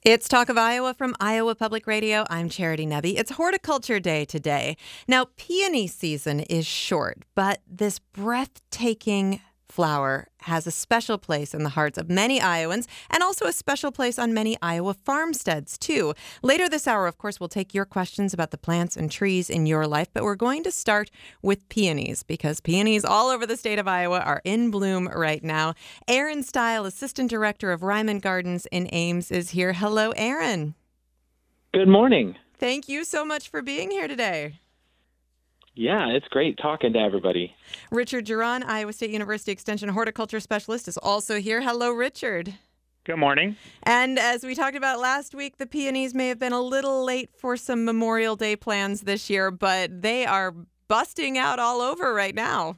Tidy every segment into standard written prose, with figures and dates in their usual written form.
It's Talk of Iowa from Iowa Public Radio. I'm Charity Nebbe. It's Horticulture Day today. Now, peony season is short, but this breathtaking flower has a special place in the hearts of many Iowans and also a special place on many Iowa farmsteads, too. Later this hour, of course, we'll take your questions about the plants and trees in your life, but we're going to start with peonies because peonies all over the state of Iowa are in bloom right now. Erin Stile, Assistant Director of Ryman Gardens in Ames, is here. Hello, Erin. Good morning. Thank you so much for being here today. Yeah, it's great talking to everybody. Richard Giron, Iowa State University Extension Horticulture Specialist, is also here. Hello, Richard. Good morning. And as we talked about last week, the peonies may have been a little late for some Memorial Day plans this year, but they are busting out all over right now.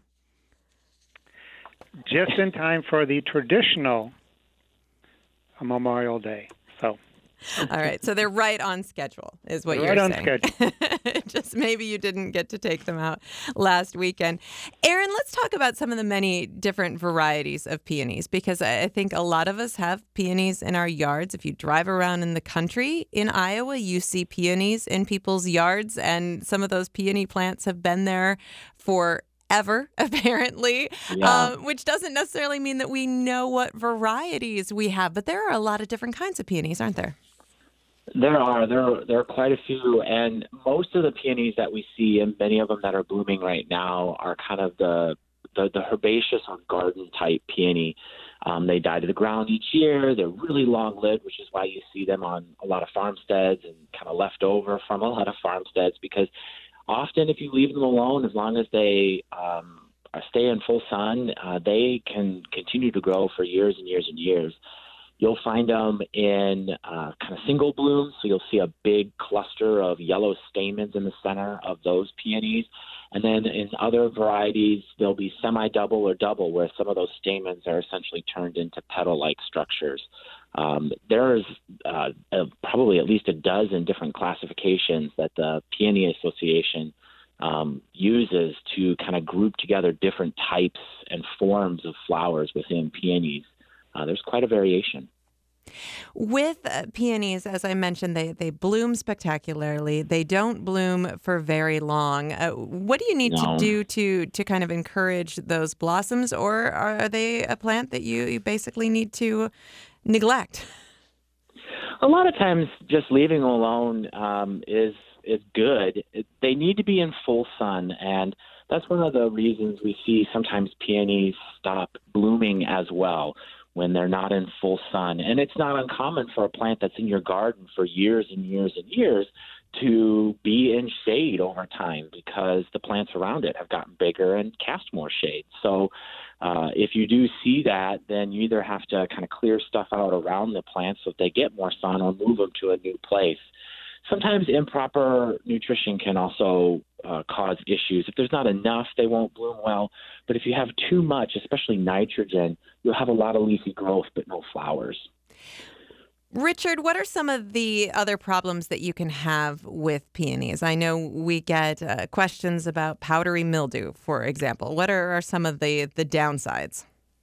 Just in time for the traditional Memorial Day. All right, so they're right on schedule, is what you're saying. Right on schedule. Just maybe you didn't get to take them out last weekend. Erin, let's talk about some of the many different varieties of peonies, because I think a lot of us have peonies in our yards. If you drive around in the country in Iowa, you see peonies in people's yards, and some of those peony plants have been there for ever, apparently, which doesn't necessarily mean that we know what varieties we have, but there are a lot of different kinds of peonies, aren't there? There are quite a few, and most of the peonies that we see, and many of them that are blooming right now, are kind of the herbaceous or garden type peony. They die to the ground each year. They're really long-lived, which is why you see them on a lot of farmsteads and kind of left over from a lot of farmsteads, because often if you leave them alone, as long as they stay in full sun, they can continue to grow for years and years and years. You'll find them in kind of single blooms, so you'll see a big cluster of yellow stamens in the center of those peonies. And then in other varieties, they'll be semi-double or double, where some of those stamens are essentially turned into petal-like structures. There's probably at least a dozen different classifications that the Peony Association uses to kind of group together different types and forms of flowers within peonies. There's quite a variation. With peonies, as I mentioned, they bloom spectacularly. They don't bloom for very long. What do you need to do to kind of encourage those blossoms, or are they a plant that you basically need to neglect? A lot of times just leaving them alone is good. They need to be in full sun, and that's one of the reasons we see sometimes peonies stop blooming as well when they're not in full sun. And it's not uncommon for a plant that's in your garden for years and years and years to be in shade over time, because the plants around it have gotten bigger and cast more shade. So if you do see that, then you either have to kind of clear stuff out around the plants so that they get more sun, or move them to a new place. Sometimes improper nutrition can also cause issues. If there's not enough, they won't bloom well. But if you have too much, especially nitrogen, you'll have a lot of leafy growth but no flowers. Richard, what are some of the other problems that you can have with peonies? I know we get questions about powdery mildew, for example. What are some of the downsides?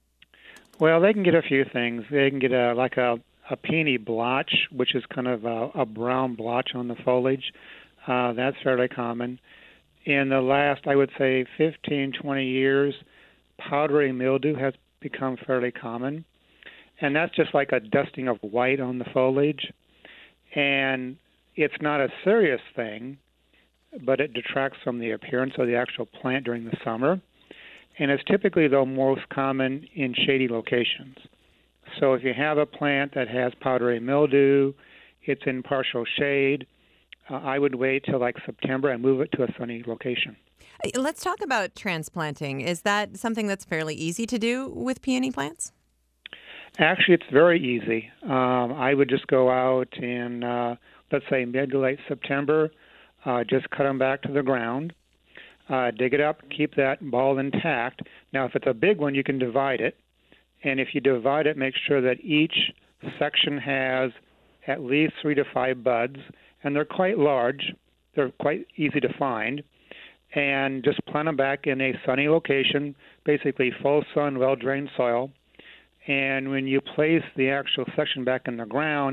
Well, they can get a few things. They can get a peony blotch, which is kind of a brown blotch on the foliage. That's fairly common. In the last, I would say, 15, 20 years, powdery mildew has become fairly common. And that's just like a dusting of white on the foliage. And it's not a serious thing, but it detracts from the appearance of the actual plant during the summer. And it's typically, though, most common in shady locations. So if you have a plant that has powdery mildew, it's in partial shade, I would wait till like September and move it to a sunny location. Let's talk about transplanting. Is that something that's fairly easy to do with peony plants? Actually, it's very easy. I would just go out in, let's say, mid to late September, just cut them back to the ground, dig it up, keep that ball intact. Now, if it's a big one, you can divide it. And if you divide it, make sure that each section has at least 3 to 5 buds, and they're quite large. They're quite easy to find. And just plant them back in a sunny location, basically full sun, well-drained soil. And when you place the actual section back in the ground,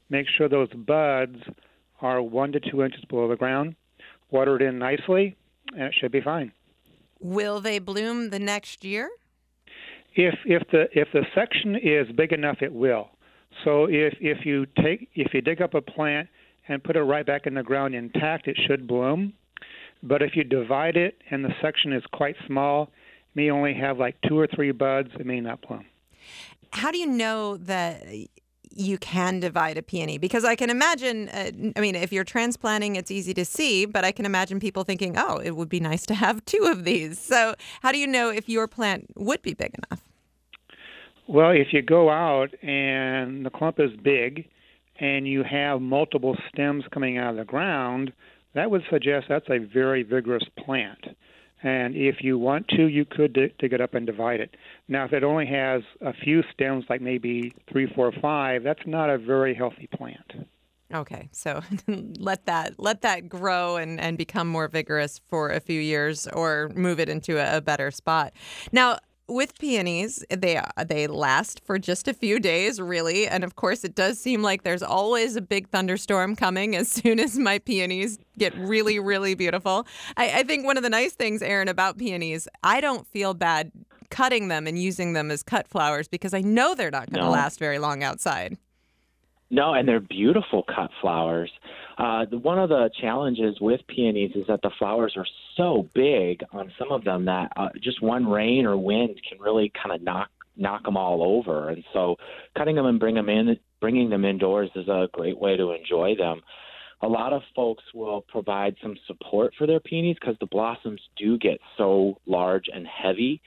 make sure those buds are 1 to 2 inches below the ground. Water it in nicely, and it should be fine. Will they bloom the next year? If the section is big enough, it will. So if you dig up a plant and put it right back in the ground intact, it should bloom. But if you divide it and the section is quite small, it may only have like 2 or 3 buds, it may not bloom. How do you know that you can divide a peony? Because I can imagine, if you're transplanting, it's easy to see, but I can imagine people thinking, oh, it would be nice to have 2 of these. So how do you know if your plant would be big enough? Well, if you go out and the clump is big and you have multiple stems coming out of the ground, that would suggest that's a very vigorous plant. And if you want to, you could dig it up and divide it. Now, if it only has a few stems, like maybe 3, 4, 5, that's not a very healthy plant. Okay, so let that grow and become more vigorous for a few years, or move it into a better spot. Now, with peonies, they last for just a few days, really. And of course, it does seem like there's always a big thunderstorm coming as soon as my peonies get really, really beautiful. I think one of the nice things, Aaron, about peonies, I don't feel bad cutting them and using them as cut flowers because I know they're not going to last very long outside. No, and they're beautiful cut flowers. One of the challenges with peonies is that the flowers are so big on some of them that just one rain or wind can really kind of knock them all over. And so cutting them and bringing them indoors is a great way to enjoy them. A lot of folks will provide some support for their peonies because the blossoms do get so large and heavy.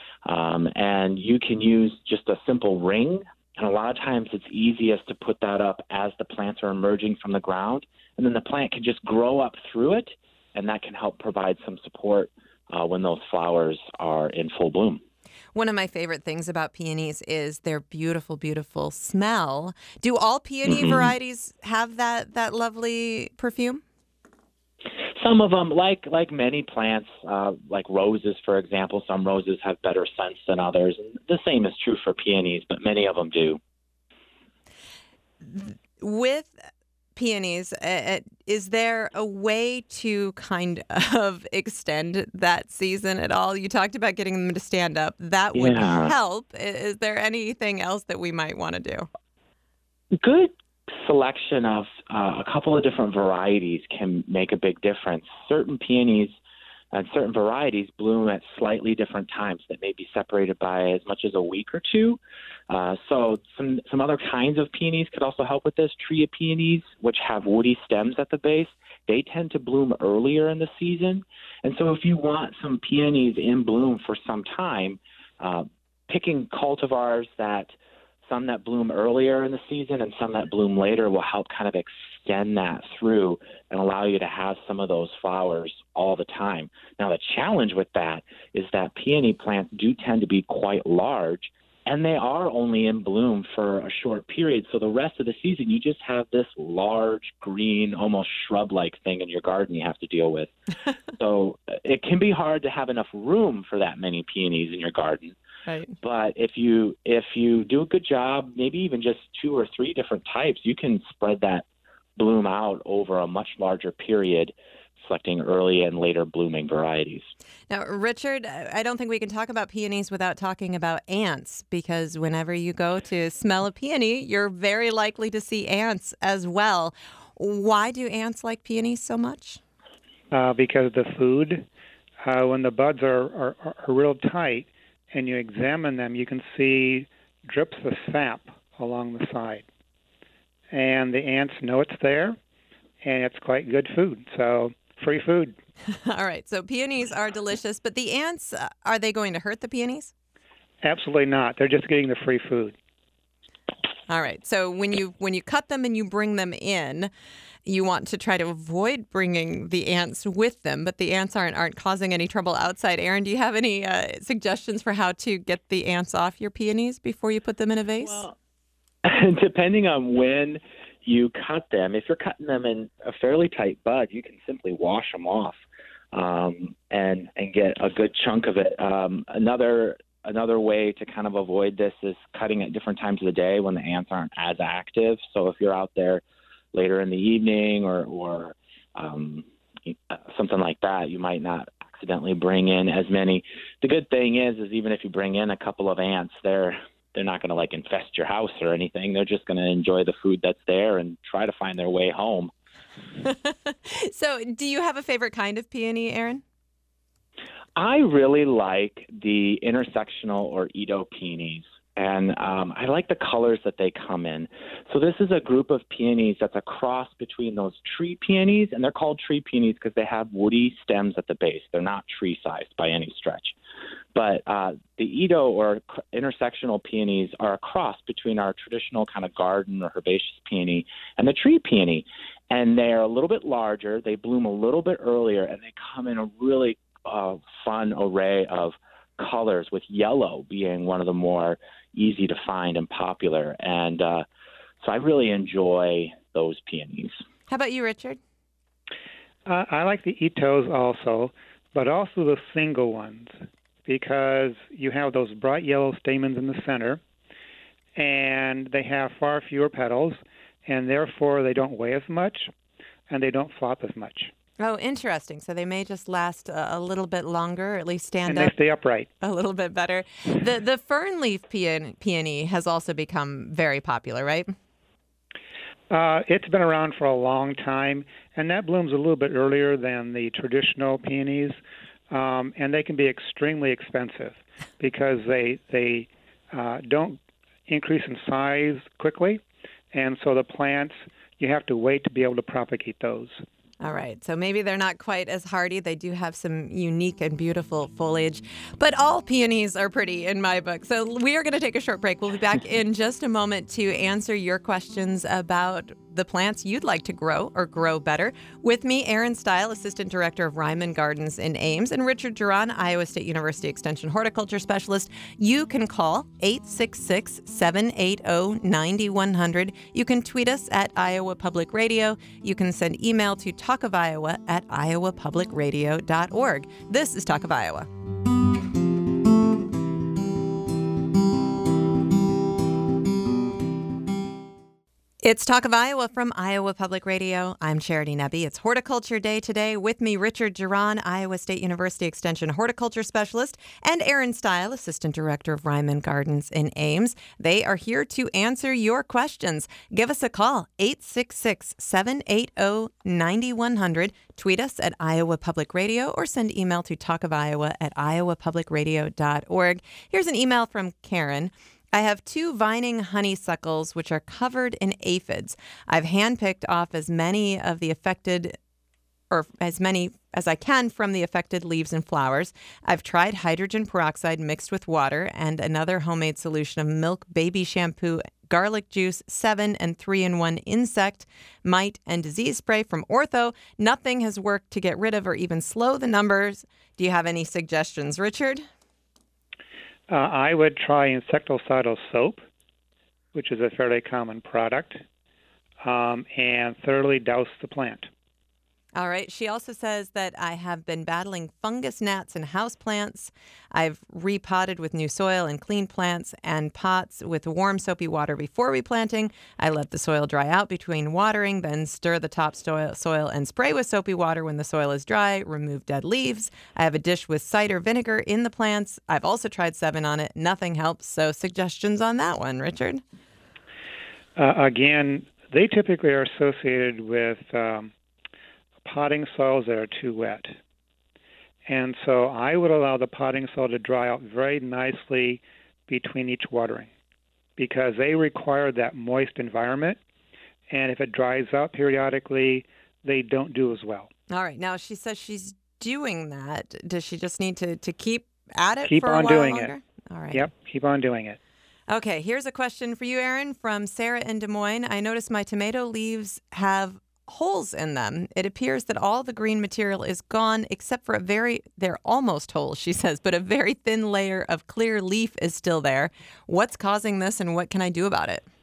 And you can use just a simple ring. And a lot of times it's easiest to put that up as the plants are emerging from the ground. And then the plant can just grow up through it, and that can help provide some support when those flowers are in full bloom. One of my favorite things about peonies is their beautiful, beautiful smell. Do all peony varieties have that lovely perfume? Some of them, like many plants, like roses, for example, some roses have better scents than others. And the same is true for peonies, but many of them do. With peonies, is there a way to kind of extend that season at all? You talked about getting them to stand up. That would help. Is there anything else that we might want to do? Good selection of a couple of different varieties can make a big difference. Certain peonies and certain varieties bloom at slightly different times that may be separated by as much as a week or two. So some other kinds of peonies could also help with this. Tria peonies, which have woody stems at the base, they tend to bloom earlier in the season. And so if you want some peonies in bloom for some time, picking cultivars some that bloom earlier in the season and some that bloom later will help kind of extend that through and allow you to have some of those flowers all the time. Now, the challenge with that is that peony plants do tend to be quite large, and they are only in bloom for a short period. So the rest of the season, you just have this large, green, almost shrub-like thing in your garden you have to deal with. So it can be hard to have enough room for that many peonies in your garden. Right. But if you do a good job, maybe even just 2 or 3 different types, you can spread that bloom out over a much larger period, selecting early and later blooming varieties. Now, Richard, I don't think we can talk about peonies without talking about ants, because whenever you go to smell a peony, you're very likely to see ants as well. Why do ants like peonies so much? Because the food, when the buds are real tight, and you examine them, you can see drips of sap along the side. And the ants know it's there, and it's quite good food. So, free food. All right. So, peonies are delicious, but the ants, are they going to hurt the peonies? Absolutely not. They're just getting the free food. All right. So, when you cut them and you bring them in, you want to try to avoid bringing the ants with them, but the ants aren't causing any trouble outside. Aaron, do you have any suggestions for how to get the ants off your peonies before you put them in a vase? Well, depending on when you cut them, if you're cutting them in a fairly tight bud, you can simply wash them off and get a good chunk of it. Another another way to kind of avoid this is cutting at different times of the day when the ants aren't as active. So if you're out there later in the evening or something like that, you might not accidentally bring in as many. The good thing is even if you bring in a couple of ants, they're not going to like infest your house or anything. They're just going to enjoy the food that's there and try to find their way home. So do you have a favorite kind of peony, Aaron? I really like the intersectional or Edo peonies, and I like the colors that they come in. So this is a group of peonies that's a cross between those tree peonies, and they're called tree peonies because they have woody stems at the base. They're not tree-sized by any stretch. But the Edo or intersectional peonies are a cross between our traditional kind of garden or herbaceous peony and the tree peony. And they're a little bit larger, they bloom a little bit earlier, and they come in a really fun array of colors, with yellow being one of the more easy to find and popular. And so I really enjoy those peonies. How about you, Richard? I like the Itos also, but also the single ones, because you have those bright yellow stamens in the center, and they have far fewer petals, and therefore they don't weigh as much, and they don't flop as much. Oh, interesting. So they may just last a little bit longer, or at least stand and up. And they stay upright. A little bit better. The fernleaf peony has also become very popular, right? It's been around for a long time, and that blooms a little bit earlier than the traditional peonies, and they can be extremely expensive because they don't increase in size quickly, and so the plants, you have to wait to be able to propagate those. All right. So maybe they're not quite as hardy. They do have some unique and beautiful foliage. But all peonies are pretty in my book. So we are going to take a short break. We'll be back in just a moment to answer your questions about the plants you'd like to grow or grow better. With me, Aaron Stile, Assistant Director of Ryman Gardens in Ames, and Richard Duran, Iowa State University Extension Horticulture Specialist. You can call 866-780-9100. You can tweet us at Iowa Public Radio. You can send email to talkofiowa@iowapublicradio.org. This is Talk of Iowa. It's Talk of Iowa from Iowa Public Radio. I'm Charity Nebbe. It's Horticulture Day today. With me, Richard Duran, Iowa State University Extension Horticulture Specialist, and Aaron Stile, Assistant Director of Ryman Gardens in Ames. They are here to answer your questions. Give us a call, 866-780-9100. Tweet us at Iowa Public Radio or send email to talkofiowa@iowapublicradio.org. Here's an email from Karen. I have 2 vining honeysuckles which are covered in aphids. I've handpicked off as many of the affected, or as many as I can from the affected leaves and flowers. I've tried hydrogen peroxide mixed with water and another homemade solution of milk, baby shampoo, garlic juice, 7 and 3-in-1 insect, mite, and disease spray from Ortho. Nothing has worked to get rid of or even slow the numbers. Do you have any suggestions, Richard? I would try insecticidal soap, which is a fairly common product, and thoroughly douse the plant. All right. She also says that I have been battling fungus gnats and houseplants. I've repotted with new soil and clean plants and pots with warm soapy water before replanting. I let the soil dry out between watering, then stir the top soil and spray with soapy water when the soil is dry. Remove dead leaves. I have a dish with cider vinegar in the plants. I've also tried 7 on it. Nothing helps. So suggestions on that one, Richard? Again, they typically are associated with potting soils that are too wet. And so I would allow the potting soil to dry out very nicely between each watering, because they require that moist environment. And if it dries out periodically, they don't do as well. All right. Now, she says she's doing that. Does she just need to keep at it keep for a on while doing longer? it. All right. Yep, keep on doing it. Okay, here's a question for you, Aaron, from Sarah in Des Moines. I noticed my tomato leaves have holes in them. It appears that all the green material is gone except for they're almost holes, she says, but a very thin layer of clear leaf is still there. What's causing this and what can I do about it?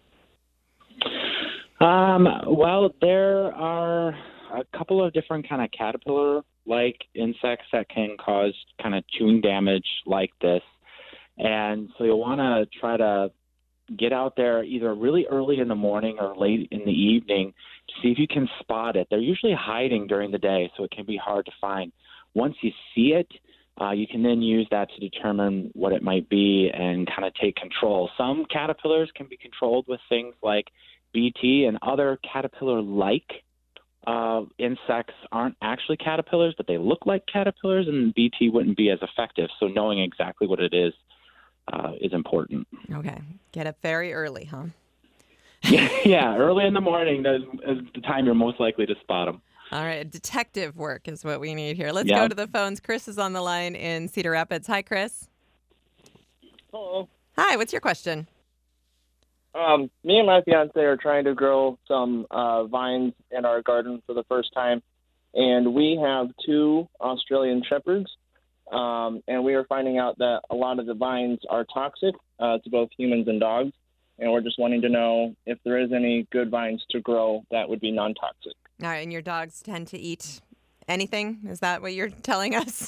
Well, there are a couple of different kind of caterpillar-like insects that can cause kind of chewing damage like this. And so you'll want to try to get out there either really early in the morning or late in the evening to see if you can spot it. They're usually hiding during the day, so it can be hard to find. Once you see it, you can then use that to determine what it might be and kind of take control. Some caterpillars can be controlled with things like BT, and other caterpillar-like insects aren't actually caterpillars, but they look like caterpillars, and BT wouldn't be as effective. So knowing exactly what it is important. Okay. Get up very early, huh? Yeah, early in the morning is the time you're most likely to spot them. All right. Detective work is what we need here. Let's go to the phones. Chris is on the line in Cedar Rapids. Hi, Chris. Hello. Hi. What's your question? Me and my fiance are trying to grow some vines in our garden for the first time, and we have 2 Australian shepherds, and we are finding out that a lot of the vines are toxic to both humans and dogs, and we're just wanting to know if there is any good vines to grow that would be non-toxic. All right. And your dogs tend to eat anything? Is that what you're telling us?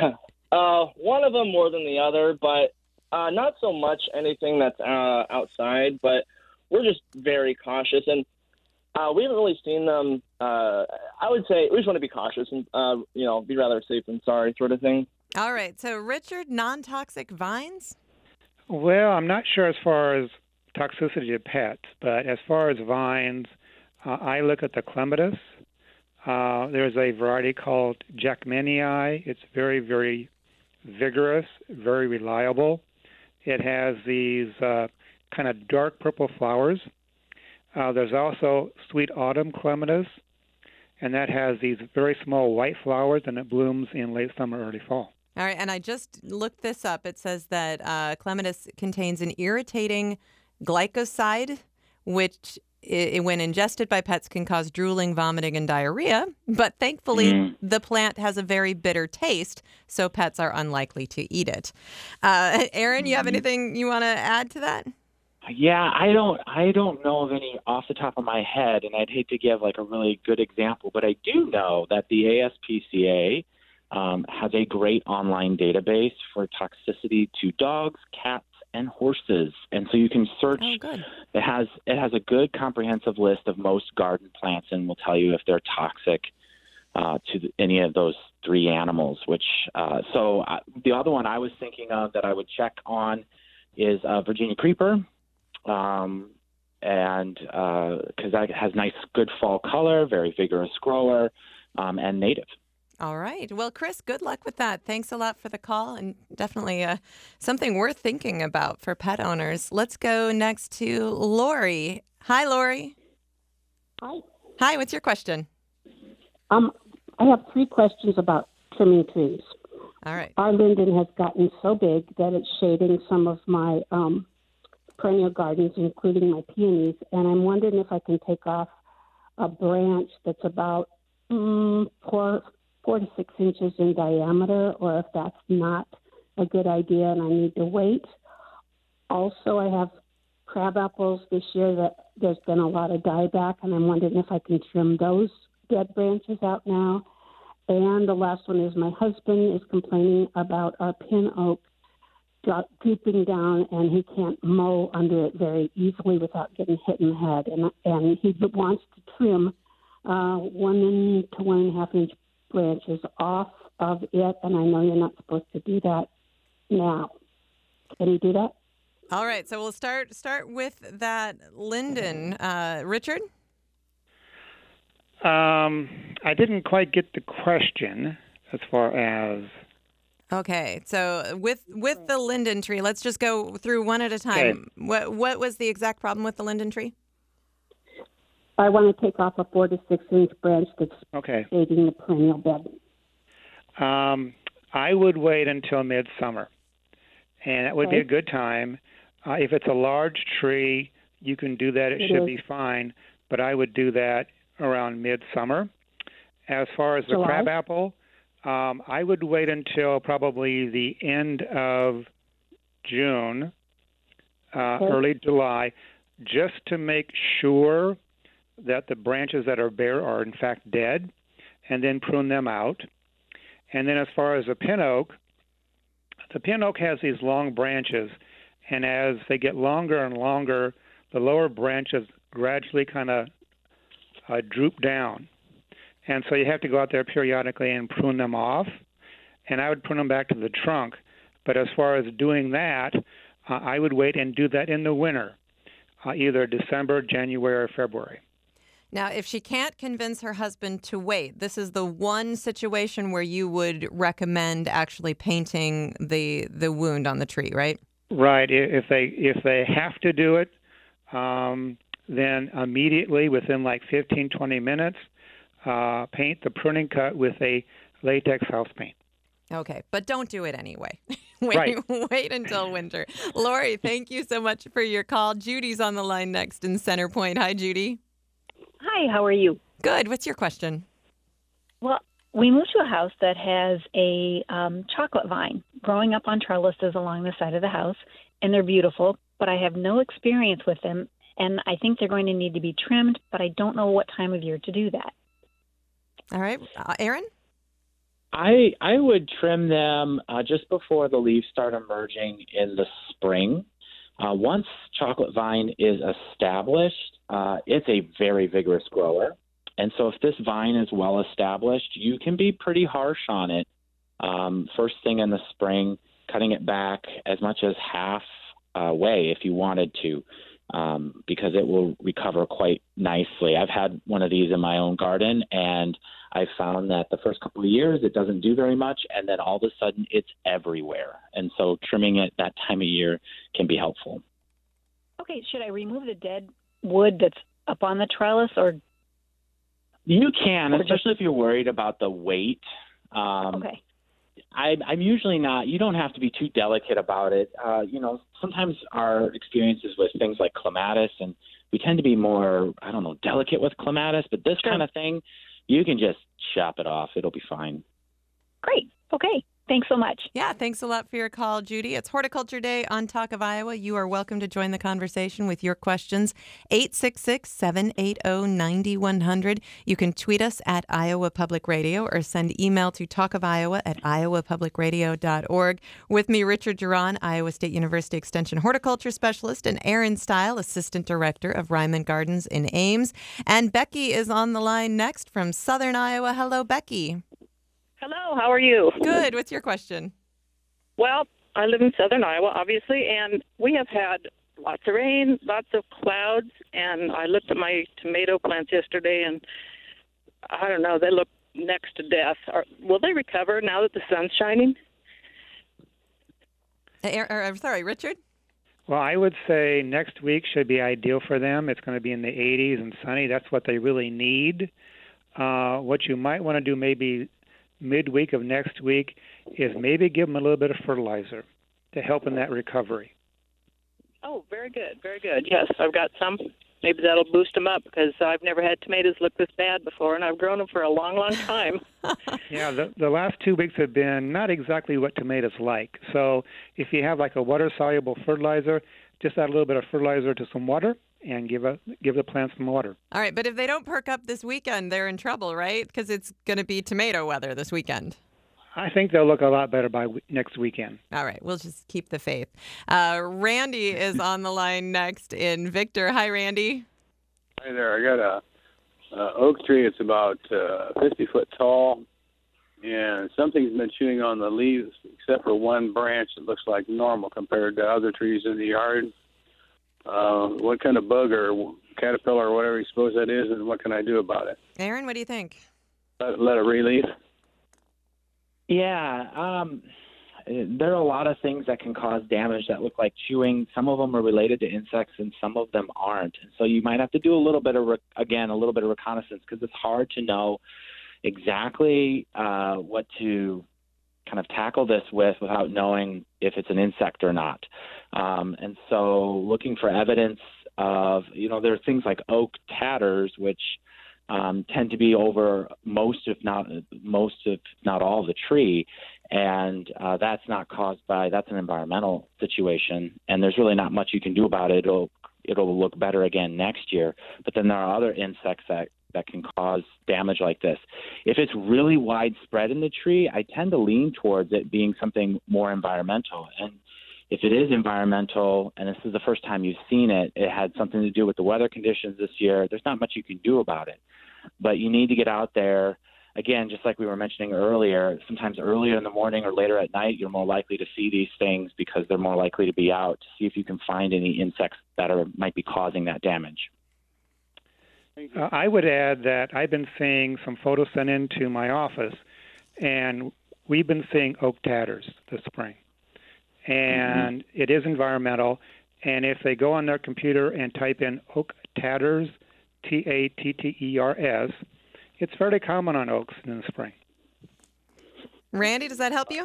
One of them more than the other, but not so much anything that's outside, but we're just very cautious. And we haven't really seen them. I would say we just want to be cautious and, be rather safe than sorry sort of thing. All right. So, Richard, non-toxic vines? Well, I'm not sure as far as toxicity to pets, but as far as vines, I look at the clematis. There's a variety called Jackmanii. It's very, very vigorous, very reliable. It has these kind of dark purple flowers. There's also Sweet Autumn Clematis, and that has these very small white flowers, and it blooms in late summer, early fall. All right, and I just looked this up. It says that clematis contains an irritating glycoside, which when ingested by pets can cause drooling, vomiting, and diarrhea. But thankfully, the plant has a very bitter taste, so pets are unlikely to eat it. Aaron, you have anything you want to add to that? Yeah, I don't know of any off the top of my head, and I'd hate to give like a really good example, but I do know that the ASPCA has a great online database for toxicity to dogs, cats, and horses, and so you can search. Oh, good. It has a good comprehensive list of most garden plants, and will tell you if they're toxic to any of those 3 animals. The other one I was thinking of that I would check on is Virginia creeper, and because that has nice, good fall color, very vigorous grower, and native. All right. Well, Chris, good luck with that. Thanks a lot for the call, and definitely something worth thinking about for pet owners. Let's go next to Lori. Hi, Lori. Hi. Hi, what's your question? I have 3 questions about trimming trees. All right. Our linden has gotten so big that it's shading some of my perennial gardens, including my peonies, and I'm wondering if I can take off a branch that's about 4 to 6 inches in diameter, or if that's not a good idea and I need to wait. Also, I have crab apples this year that there's been a lot of dieback, and I'm wondering if I can trim those dead branches out now. And the last one is my husband is complaining about our pin oak drooping down, and he can't mow under it very easily without getting hit in the head. And he wants to trim 1 to 1.5 inch branches off of it, and I know you're not supposed to do that now. Can you do that? All right, so we'll start with that linden. Richard? I didn't quite get the question as far as... Okay, so with the linden tree, let's just go through one at a time. Okay. What was the exact problem with the linden tree? I want to take off a 4 to 6 inch branch that's shading the perennial bed. I would wait until midsummer, and that would be a good time. If it's a large tree, you can do that. It should be fine, but I would do that around midsummer. As far as the crabapple, I would wait until probably the end of June, early July, just to make sure that the branches that are bare are in fact dead, and then prune them out. And then as far as the pin oak, the pin oak has these long branches, and as they get longer and longer, the lower branches gradually kind of droop down. And so you have to go out there periodically and prune them off. And I would prune them back to the trunk. But as far as doing that, I would wait and do that in the winter, either December, January, or February. Now, if she can't convince her husband to wait, this is the one situation where you would recommend actually painting the wound on the tree, right? Right. If they have to do it, then immediately within like 15, 20 minutes, paint the pruning cut with a latex house paint. Okay, but don't do it anyway. Wait until winter. Lori, thank you so much for your call. Judy's on the line next in Center Point. Hi, Judy. Hi, how are you? Good. What's your question? Well, we moved to a house that has a chocolate vine growing up on trellises along the side of the house, and they're beautiful, but I have no experience with them, and I think they're going to need to be trimmed, but I don't know what time of year to do that. All right. Aaron? I would trim them just before the leaves start emerging in the spring. Once chocolate vine is established, it's a very vigorous grower. And so if this vine is well established, you can be pretty harsh on it. First thing in the spring, cutting it back as much as half way if you wanted to, because it will recover quite nicely. I've had one of these in my own garden, and I found that the first couple of years it doesn't do very much, and then all of a sudden it's everywhere. And so trimming it that time of year can be helpful. Okay, should I remove the dead wood that's up on the trellis, or? You can, especially if you're worried about the weight. Okay. I'm usually not. You don't have to be too delicate about it. Sometimes our experiences with things like clematis, and we tend to be more, delicate with clematis. But this kind of thing, you can just chop it off. It'll be fine. Great. Okay. Thanks so much. Yeah, thanks a lot for your call, Judy. It's Horticulture Day on Talk of Iowa. You are welcome to join the conversation with your questions. 866-780-9100. You can tweet us at Iowa Public Radio or send email to talkofiowa@iowapublicradio.org. With me, Richard Duran, Iowa State University Extension Horticulture Specialist, and Aaron Stile, Assistant Director of Ryman Gardens in Ames. And Becky is on the line next from Southern Iowa. Hello, Becky. Hello, how are you? Good. What's your question? Well, I live in southern Iowa, obviously, and we have had lots of rain, lots of clouds, and I looked at my tomato plants yesterday, and I don't know, they look next to death. Will they recover now that the sun's shining? Sorry, Richard? Well, I would say next week should be ideal for them. It's going to be in the 80s and sunny. That's what they really need. What you might want to do maybe midweek of next week is maybe give them a little bit of fertilizer to help in that recovery. Oh, very good, very good. Yes, I've got some. Maybe that'll boost them up because I've never had tomatoes look this bad before, and I've grown them for a long, long time. Yeah, the last 2 weeks have been not exactly what tomatoes like. So if you have like a water-soluble fertilizer, just add a little bit of fertilizer to some water and give the plants some water. All right, but if they don't perk up this weekend, they're in trouble, right? Because it's going to be tomato weather this weekend. I think they'll look a lot better by next weekend. All right, we'll just keep the faith. Randy is on the line next in Victor. Hi, Randy. Hi there. I got a oak tree. It's about 50 foot tall, and something's been chewing on the leaves except for one branch that looks like normal compared to other trees in the yard. What kind of bug or caterpillar or whatever you suppose that is, and what can I do about it? Aaron, what do you think? Let it release. Yeah, there are a lot of things that can cause damage that look like chewing. Some of them are related to insects, and some of them aren't. And so you might have to do a little bit of reconnaissance because it's hard to know exactly what to kind of tackle this without knowing if it's an insect or not. And so looking for evidence of, there are things like oak tatters, which tend to be over most, if not all of the tree. And that's not that's an environmental situation. And there's really not much you can do about it. It'll look better again next year. But then there are other insects that that can cause damage like this. If it's really widespread in the tree, I tend to lean towards it being something more environmental. And if it is environmental, and this is the first time you've seen it, it had something to do with the weather conditions this year, there's not much you can do about it. But you need to get out there. Again, just like we were mentioning earlier, sometimes earlier in the morning or later at night, you're more likely to see these things because they're more likely to be out to see if you can find any insects that might be causing that damage. I would add that I've been seeing some photos sent into my office, and we've been seeing oak tatters this spring. And it is environmental. And if they go on their computer and type in oak tatters, Tatters, it's fairly common on oaks in the spring. Randy, does that help you?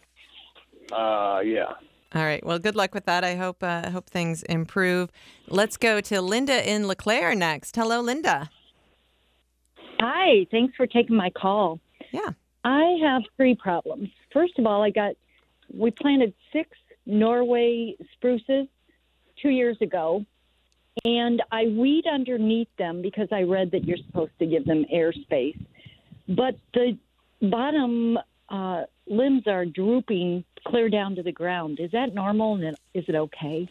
Yeah. All right. Well, good luck with that. I hope things improve. Let's go to Linda in LeClaire next. Hello, Linda. Hi. Thanks for taking my call. Yeah. I have 3 problems. First of all, we planted 6 Norway spruces 2 years ago, and I weed underneath them because I read that you're supposed to give them airspace. But the bottom limbs are drooping clear down to the ground. Is that normal, and is it okay?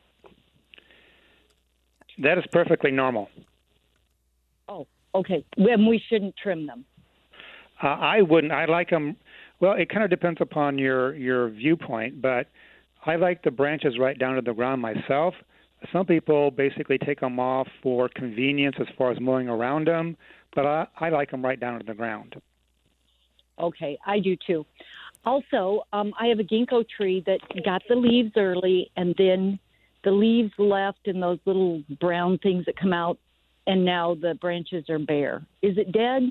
That is perfectly normal. Oh, okay. Then we shouldn't trim them. I wouldn't. I like them. Well, it kind of depends upon your viewpoint, but I like the branches right down to the ground myself. Some people basically take them off for convenience as far as mowing around them, but I like them right down to the ground. Okay, I do too. Also, I have a ginkgo tree that got the leaves early, and then the leaves left and those little brown things that come out, and now the branches are bare. Is it dead?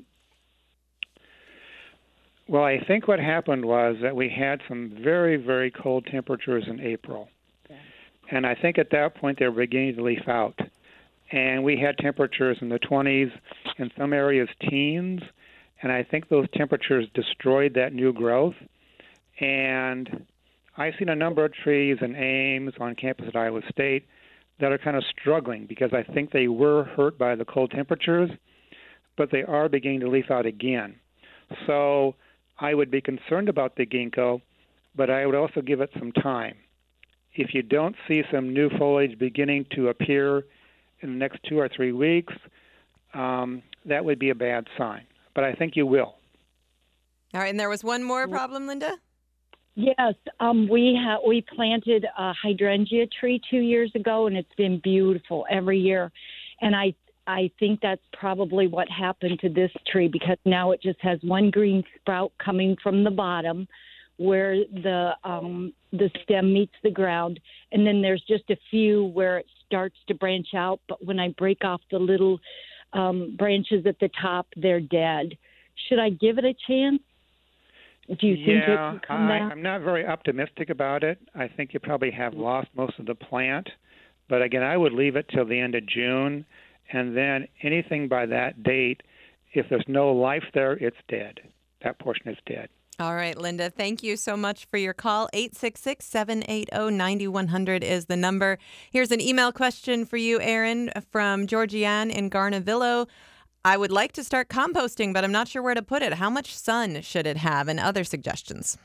Well, I think what happened was that we had some very, very cold temperatures in April. Okay. And I think at that point they were beginning to leaf out. And we had temperatures in the 20s, in some areas teens, and I think those temperatures destroyed that new growth. And I've seen a number of trees in Ames on campus at Iowa State that are kind of struggling because I think they were hurt by the cold temperatures, but they are beginning to leaf out again. So I would be concerned about the ginkgo, but I would also give it some time. If you don't see some new foliage beginning to appear in the next 2 or 3 weeks, that would be a bad sign. But I think you will. All right, and there was one more problem, Linda? Yes, we planted a hydrangea tree 2 years ago, and it's been beautiful every year. And I think that's probably what happened to this tree because now it just has one green sprout coming from the bottom where the stem meets the ground, and then there's just a few where it starts to branch out. But when I break off the little branches at the top, they're dead. Should I give it a chance? Do you think it can come back? I'm not very optimistic about it. I think you probably have lost most of the plant. But again, I would leave it till the end of June. And then anything by that date, if there's no life there, it's dead. That portion is dead. All right, Linda, thank you so much for your call. 866-780-9100 is the number. Here's an email question for you, Aaron, from Georgianne in Garnavillo. I would like to start composting, but I'm not sure where to put it. How much sun should it have? And other suggestions.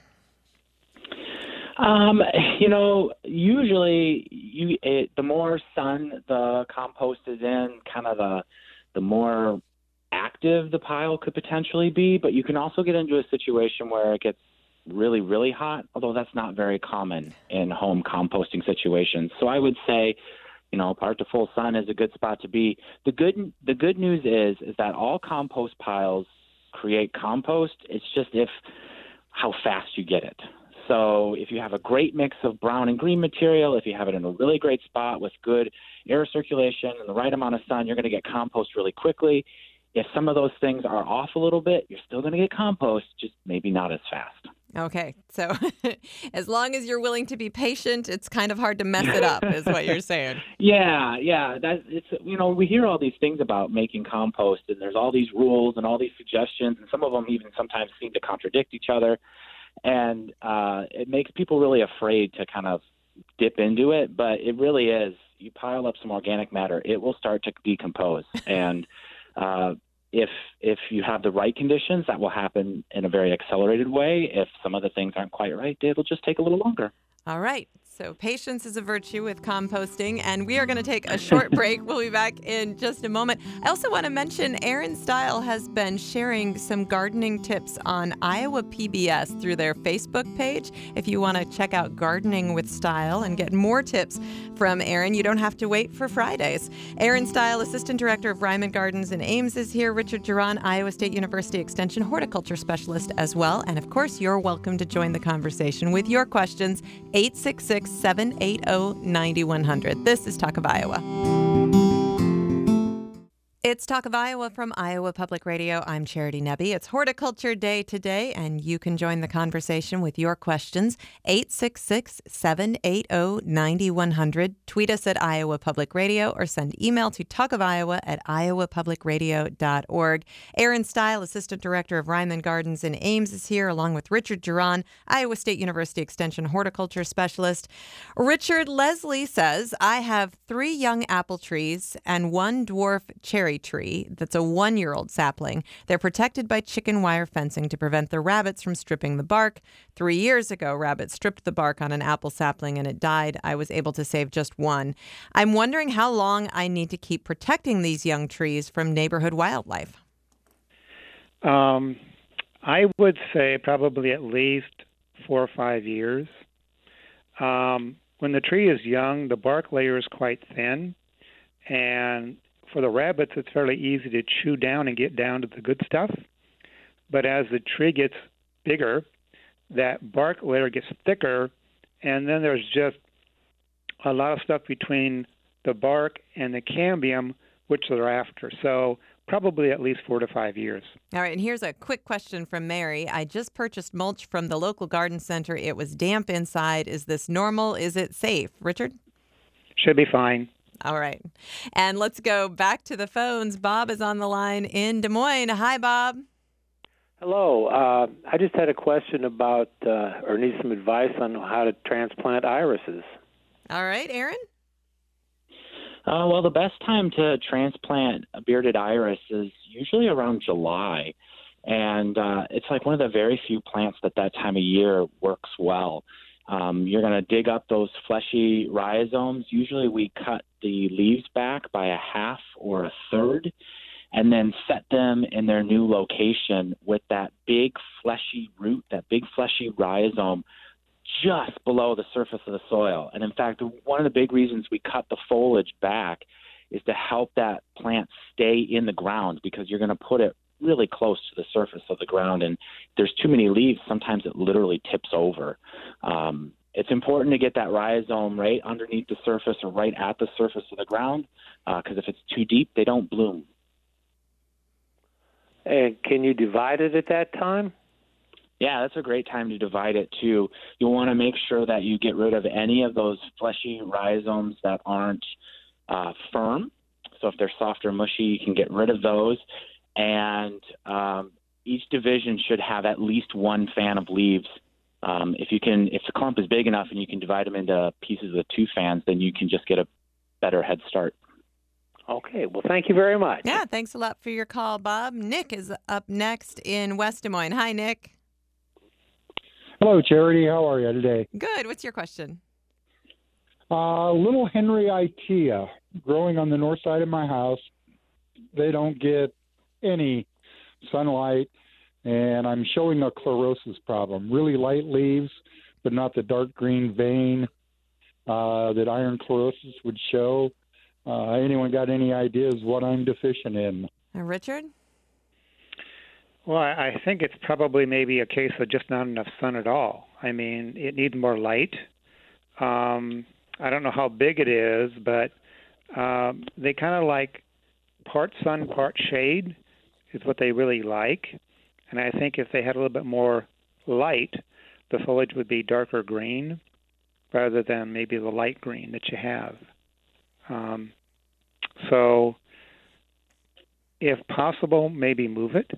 Usually the more sun the compost is in, kind of the more active the pile could potentially be. But you can also get into a situation where it gets really, really hot, although that's not very common in home composting situations. So I would say, part to full sun is a good spot to be. The good news is that all compost piles create compost. It's just how fast you get it. So if you have a great mix of brown and green material, if you have it in a really great spot with good air circulation and the right amount of sun, you're going to get compost really quickly. If some of those things are off a little bit, you're still going to get compost, just maybe not as fast. Okay, so as long as you're willing to be patient, it's kind of hard to mess it up, is what you're saying. Yeah. We hear all these things about making compost, and there's all these rules and all these suggestions, and some of them even sometimes seem to contradict each other, and it makes people really afraid to kind of dip into it. But it really is. You pile up some organic matter, it will start to decompose, and if you have the right conditions, that will happen in a very accelerated way. If some of the things aren't quite right, it'll just take a little longer. All right. So patience is a virtue with composting, and we are going to take a short break. We'll be back in just a moment. I also want to mention Aaron Style has been sharing some gardening tips on Iowa PBS through their Facebook page. If you want to check out Gardening with Style and get more tips from Aaron, you don't have to wait for Fridays. Aaron Style, Assistant Director of Ryman Gardens in Ames, is here. Richard Duran, Iowa State University Extension Horticulture Specialist as well. And of course, you're welcome to join the conversation with your questions. 866-780-9100. This is Talk of Iowa. It's Talk of Iowa from Iowa Public Radio. I'm Charity Nebbe. It's Horticulture Day today, and you can join the conversation with your questions. 866-780-9100. Tweet us at Iowa Public Radio or send email to talkofiowa@iowapublicradio.org. Aaron Style, Assistant Director of Ryman Gardens in Ames, is here, along with Richard Duran, Iowa State University Extension Horticulture Specialist. Richard, Leslie says, I have 3 young apple trees and 1 dwarf cherry tree that's a 1-year-old sapling. They're protected by chicken wire fencing to prevent the rabbits from stripping the bark. 3 years ago, rabbits stripped the bark on an apple sapling and it died. I was able to save just 1. I'm wondering how long I need to keep protecting these young trees from neighborhood wildlife. I would say probably at least 4 or 5 years. When the tree is young, the bark layer is quite thin, and for the rabbits, it's fairly easy to chew down and get down to the good stuff. But as the tree gets bigger, that bark layer gets thicker, and then there's just a lot of stuff between the bark and the cambium, which they're after. So probably at least 4 to 5 years. All right, and here's a quick question from Mary. I just purchased mulch from the local garden center. It was damp inside. Is this normal? Is it safe? Richard? Should be fine. All right. And let's go back to the phones. Bob is on the line in Des Moines. Hi, Bob. Hello. I just had a question about, or need some advice on how to transplant irises. All right, Aaron? Well, the best time to transplant a bearded iris is usually around July. And it's like one of the very few plants that time of year works well. You're going to dig up those fleshy rhizomes. Usually we cut the leaves back by a half or a third and then set them in their new location with that big fleshy root, that big fleshy rhizome just below the surface of the soil. And in fact, one of the big reasons we cut the foliage back is to help that plant stay in the ground, because you're going to put it really close to the surface of the ground, and there's too many leaves, sometimes it literally tips over. It's important to get that rhizome right underneath the surface or right at the surface of the ground, because if it's too deep, they don't bloom. And can you divide it at that time? Yeah, that's a great time to divide it too. You'll want to make sure that you get rid of any of those fleshy rhizomes that aren't firm. So if they're soft or mushy, you can get rid of those. And each division should have at least 1 fan of leaves. If the clump is big enough and you can divide them into pieces of 2 fans, then you can just get a better head start. Okay, well, thank you very much. Yeah, thanks a lot for your call, Bob. Nick is up next in West Des Moines. Hi, Nick. Hello, Charity. How are you today? Good. What's your question? Little Henry Itea growing on the north side of my house. They don't get any sunlight, and I'm showing a chlorosis problem. Really light leaves, but not the dark green vein that iron chlorosis would show. Anyone got any ideas what I'm deficient in? Richard? Well, I think it's probably maybe a case of just not enough sun at all. I mean, it needs more light. I don't know how big it is, but they kind of like part sun, part shade is what they really like. And I think if they had a little bit more light, the foliage would be darker green rather than maybe the light green that you have. So if possible, maybe move it.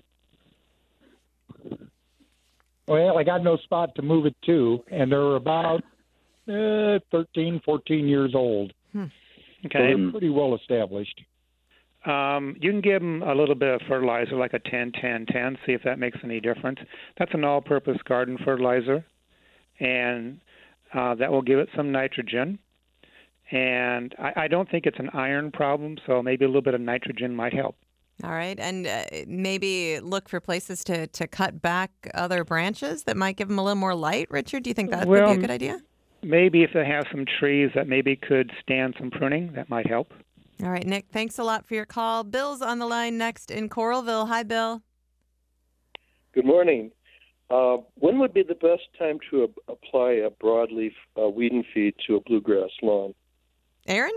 Well, I got no spot to move it to, and they're about 13, 14 years old. Okay. So they're pretty well established. You can give them a little bit of fertilizer, like a 10-10-10, see if that makes any difference. That's an all-purpose garden fertilizer, and that will give it some nitrogen. And I don't think it's an iron problem, so maybe a little bit of nitrogen might help. All right, and maybe look for places to cut back other branches that might give them a little more light. Richard, do you think that would be a good idea? Maybe if they have some trees that maybe could stand some pruning, that might help. All right, Nick, thanks a lot for your call. Bill's on the line next in Coralville. Hi, Bill. Good morning. When would be the best time to apply a broadleaf weed and feed to a bluegrass lawn? Aaron?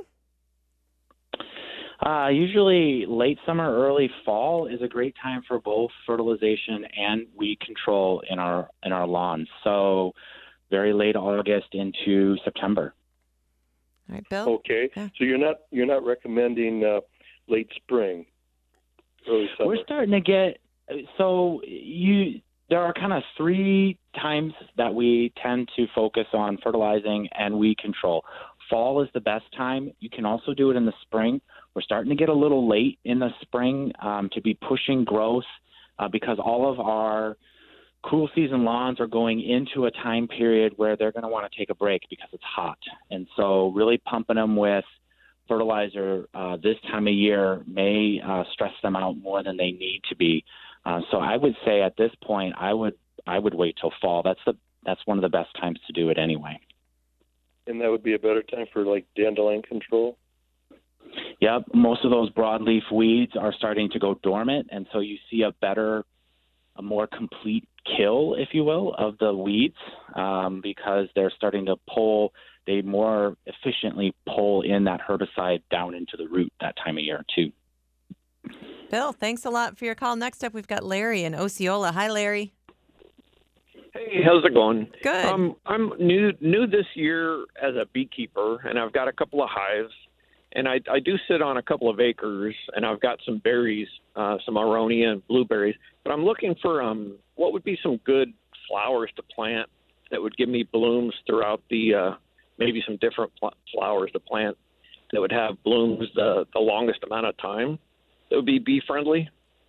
Usually late summer, early fall is a great time for both fertilization and weed control in our lawns. So very late August into September. All right, Bill. Okay, yeah. So you're not recommending late spring, early summer. We're starting to get there are kind of 3 times that we tend to focus on fertilizing and weed control. Fall is the best time. You can also do it in the spring. We're starting to get a little late in the spring to be pushing growth because all of our cool season lawns are going into a time period where they're going to want to take a break because it's hot. And so really pumping them with fertilizer this time of year may stress them out more than they need to be. So I would say at this point, I would wait till fall. That's one of the best times to do it anyway. And that would be a better time for like dandelion control? Yep. Most of those broadleaf weeds are starting to go dormant, and so you see a more complete kill, if you will, of the weeds because they're starting to they more efficiently pull in that herbicide down into the root that time of year too. Bill, thanks a lot for your call. Next up, we've got Larry in Osceola. Hi, Larry. Hey, how's it going? Good. I'm new this year as a beekeeper, and I've got a couple of hives, and I do sit on a couple of acres, and I've got some berries, some aronia and blueberries, but I'm looking for what would be some good flowers to plant that would give me blooms throughout the maybe some different flowers to plant that would have blooms the longest amount of time that would be bee friendly.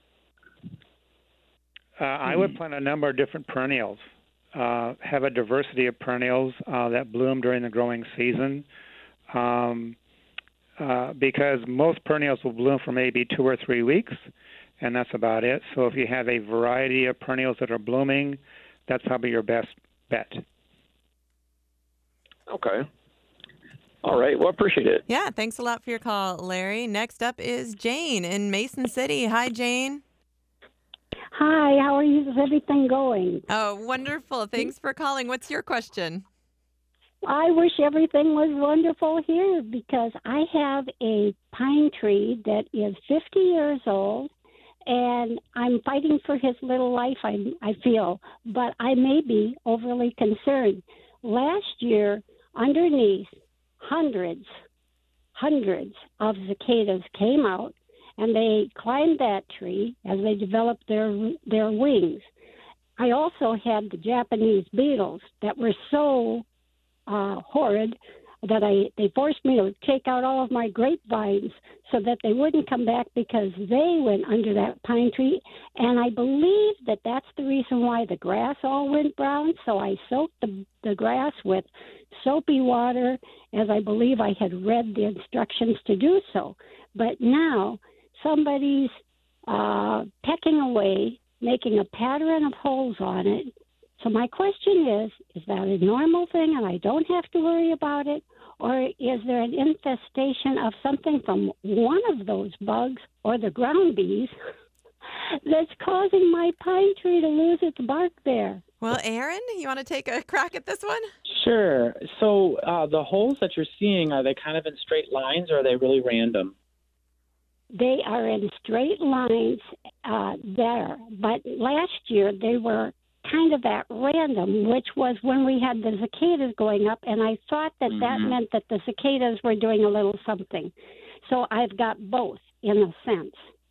I would plant a number of different perennials. Have a diversity of perennials that bloom during the growing season because most perennials will bloom for maybe 2 or 3 weeks, and that's about it. So if you have a variety of perennials that are blooming, that's probably your best bet. Okay. All right. Well, I appreciate it. Yeah, thanks a lot for your call, Larry. Next up is Jane in Mason City. Hi, Jane. Hi, how are you? Is everything going? Oh, wonderful. Thanks for calling. What's your question? I wish everything was wonderful here because I have a pine tree that is 50 years old, and I'm fighting for his little life, I feel, but I may be overly concerned. Last year, underneath, hundreds of cicadas came out, and they climbed that tree as they developed their wings. I also had the Japanese beetles that were so horrid that they forced me to take out all of my grapevines so that they wouldn't come back because they went under that pine tree. And I believe that that's the reason why the grass all went brown. So I soaked the grass with soapy water, as I believe I had read the instructions to do so. But now somebody's pecking away, making a pattern of holes on it. So my question is that a normal thing and I don't have to worry about it? Or is there an infestation of something from one of those bugs or the ground bees that's causing my pine tree to lose its bark there? Well, Aaron, you want to take a crack at this one? Sure. So the holes that you're seeing, are they kind of in straight lines or are they really random? They are in straight lines there. But last year they were kind of at random, which was when we had the cicadas going up, and I thought that that meant that the cicadas were doing a little something. So I've got both in a sense.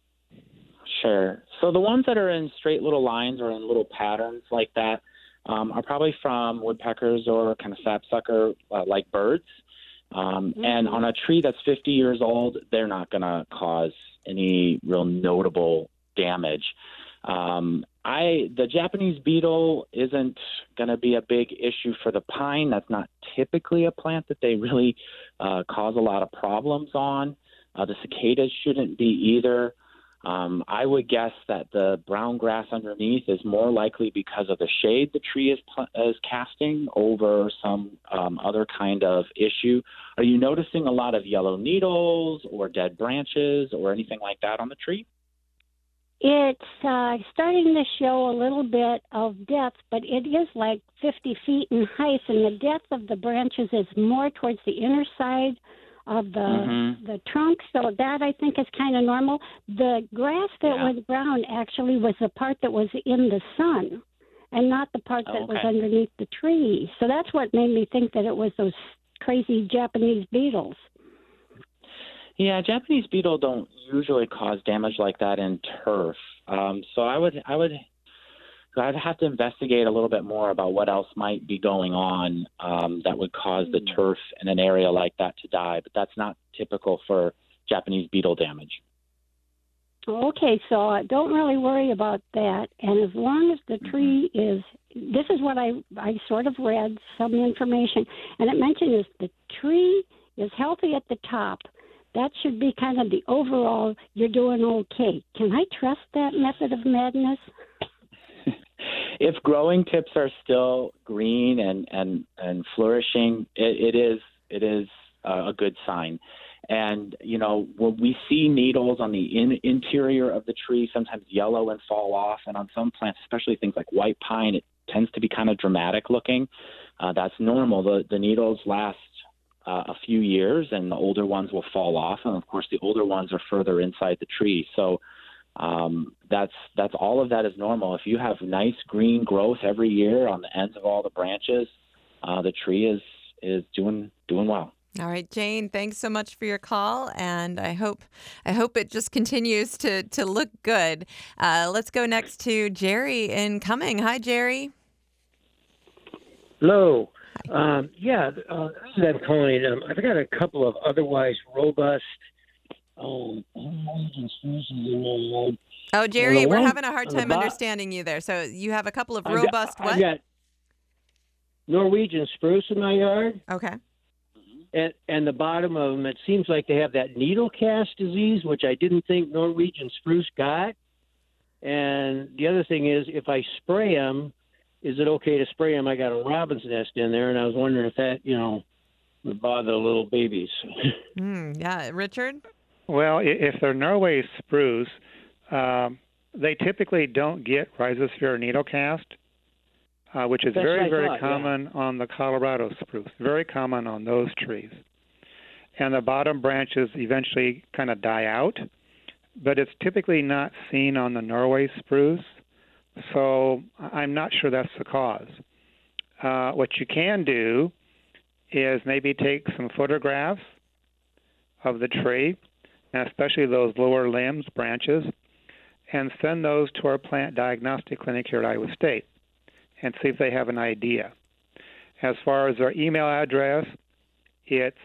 Sure. So the ones that are in straight little lines or in little patterns like that are probably from woodpeckers or kind of sapsucker like birds. And on a tree that's 50 years old, they're not going to cause any real notable damage. The Japanese beetle isn't going to be a big issue for the pine. That's not typically a plant that they really cause a lot of problems on. The cicadas shouldn't be either. I would guess that the brown grass underneath is more likely because of the shade the tree is casting over some other kind of issue. Are you noticing a lot of yellow needles or dead branches or anything like that on the tree? It's starting to show a little bit of depth, but it is like 50 feet in height, and the depth of the branches is more towards the inner side of the trunk, so that I think is kind of normal. The grass that was brown actually was the part that was in the sun and not the part that was underneath the tree. So that's what made me think that it was those crazy Japanese beetles. Yeah, Japanese beetle don't usually cause damage like that in turf. So I'd have to investigate a little bit more about what else might be going on that would cause the turf in an area like that to die. But that's not typical for Japanese beetle damage. Okay, so don't really worry about that. And as long as the tree is, this is what I sort of read, some information, and it mentioned is the tree is healthy at the top. That should be kind of the overall, you're doing okay. Can I trust that method of madness? If growing tips are still green and flourishing, it is a good sign. And, when we see needles on the interior of the tree, sometimes yellow and fall off, and on some plants, especially things like white pine, it tends to be kind of dramatic looking. That's normal. The needles last a few years, and the older ones will fall off. And, of course, the older ones are further inside the tree. So that's all of that is normal. If you have nice green growth every year on the ends of all the branches, the tree is doing well. All right, Jane, thanks so much for your call, and I hope it just continues to look good. Let's go next to Jerry in Cumming. Hi, Jerry. Hello. I'm calling. I've got a couple of otherwise robust. Oh, Jerry, we're having a hard time understanding you there. So you have a couple of robust what? I've got Norwegian spruce in my yard. Okay. And the bottom of them, it seems like they have that needle cast disease, which I didn't think Norwegian spruce got. And the other thing is, if I spray them, is it okay to spray them? I got a robin's nest in there, and I was wondering if that, would bother the little babies. Yeah, Richard? Well, if they're Norway spruce, they typically don't get rhizosphere needle cast, which is very common on the Colorado spruce, very common on those trees. And the bottom branches eventually kind of die out, but it's typically not seen on the Norway spruce, so I'm not sure that's the cause. What you can do is maybe take some photographs of the tree, and especially those lower limbs, branches, and send those to our plant diagnostic clinic here at Iowa State and see if they have an idea. As far as our email address, it's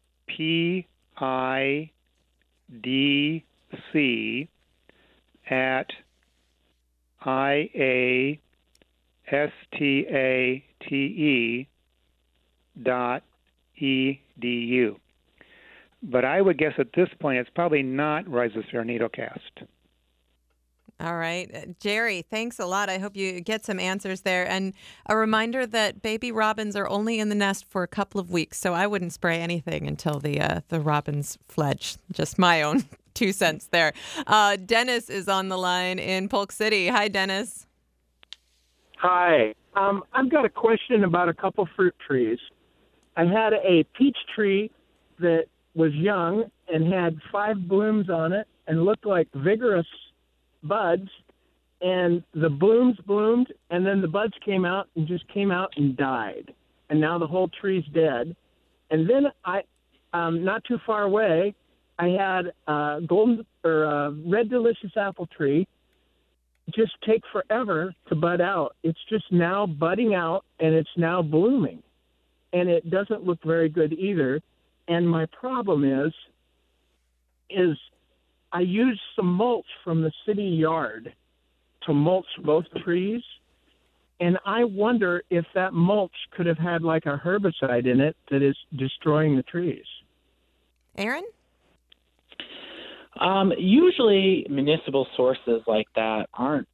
PIDC@iastate.edu. But I would guess at this point it's probably not rhizosphere needle cast. All right. Jerry, thanks a lot. I hope you get some answers there. And a reminder that baby robins are only in the nest for a couple of weeks, so I wouldn't spray anything until the robins fledge. Just my own 2 cents there. Dennis is on the line in Polk City. Hi, Dennis. Hi. I've got a question about a couple fruit trees. I had a peach tree that was young and had 5 blooms on it and looked like vigorous buds, and the blooms bloomed, and then the buds came out and died, and now the whole tree's dead. And then not too far away, I had a red delicious apple tree just take forever to bud out. It's just now budding out, and it's now blooming, and it doesn't look very good either. And my problem is I used some mulch from the city yard to mulch both trees. And I wonder if that mulch could have had like a herbicide in it that is destroying the trees. Aaron? Usually municipal sources like that aren't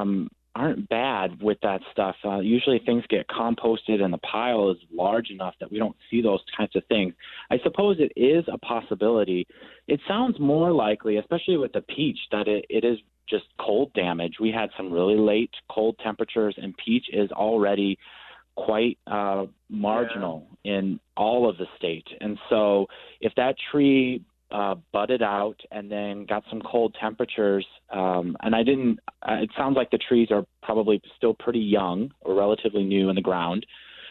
bad with that stuff. Usually things get composted and the pile is large enough that we don't see those kinds of things. I suppose it is a possibility. It sounds more likely, especially with the peach, that it is just cold damage. We had some really late cold temperatures, and peach is already quite marginal in all of the state. And so if that tree budded out and then got some cold temperatures, and it sounds like the trees are probably still pretty young or relatively new in the ground.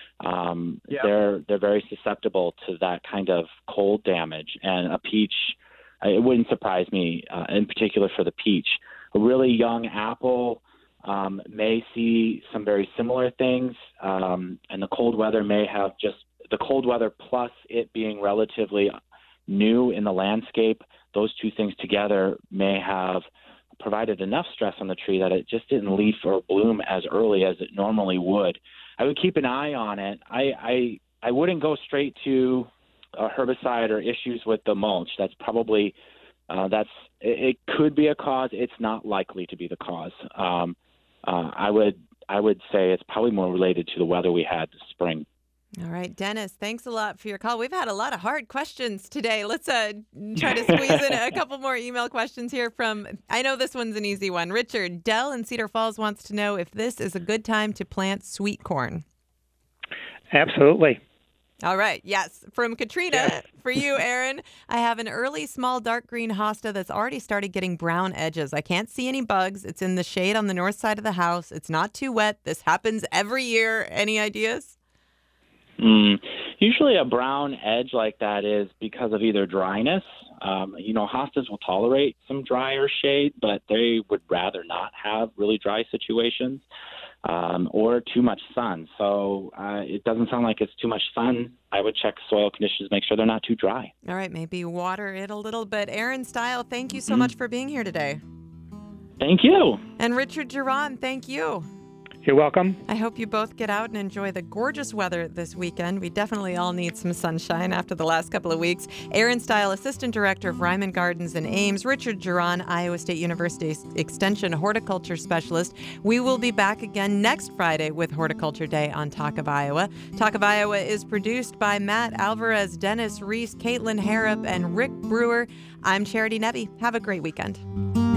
They're very susceptible to that kind of cold damage. And a peach, it wouldn't surprise me, in particular for the peach. A really young apple may see some very similar things, and the cold weather may have the cold weather plus it being relatively new in the landscape. Those two things together may have provided enough stress on the tree that it just didn't leaf or bloom as early as it normally would. I would keep an eye on it. I wouldn't go straight to a herbicide or issues with the mulch. That's probably it could be a cause. It's not likely to be the cause. I would say it's probably more related to the weather we had this spring. All right, Dennis, thanks a lot for your call. We've had a lot of hard questions today. Let's try to squeeze in a couple more email questions here from, I know this one's an easy one. Richard, Dell in Cedar Falls wants to know if this is a good time to plant sweet corn. Absolutely. All right. Yes. From Katrina, for you, Aaron, I have an early small dark green hosta that's already started getting brown edges. I can't see any bugs. It's in the shade on the north side of the house. It's not too wet. This happens every year. Any ideas? Usually a brown edge like that is because of either dryness. Hostas will tolerate some drier shade, but they would rather not have really dry situations. Or too much sun. So it doesn't sound like it's too much sun. I would check soil conditions, make sure they're not too dry. All right, maybe water it a little bit. Aaron Stile, thank you so much for being here today. Thank you. And Richard Geron, thank you. You're welcome. I hope you both get out and enjoy the gorgeous weather this weekend. We definitely all need some sunshine after the last couple of weeks. Aaron Stile, Assistant Director of Ryman Gardens in Ames. Richard Geron, Iowa State University Extension Horticulture Specialist. We will be back again next Friday with Horticulture Day on Talk of Iowa. Talk of Iowa is produced by Matt Alvarez, Dennis Reese, Caitlin Harrop, and Rick Brewer. I'm Charity Nebbe. Have a great weekend.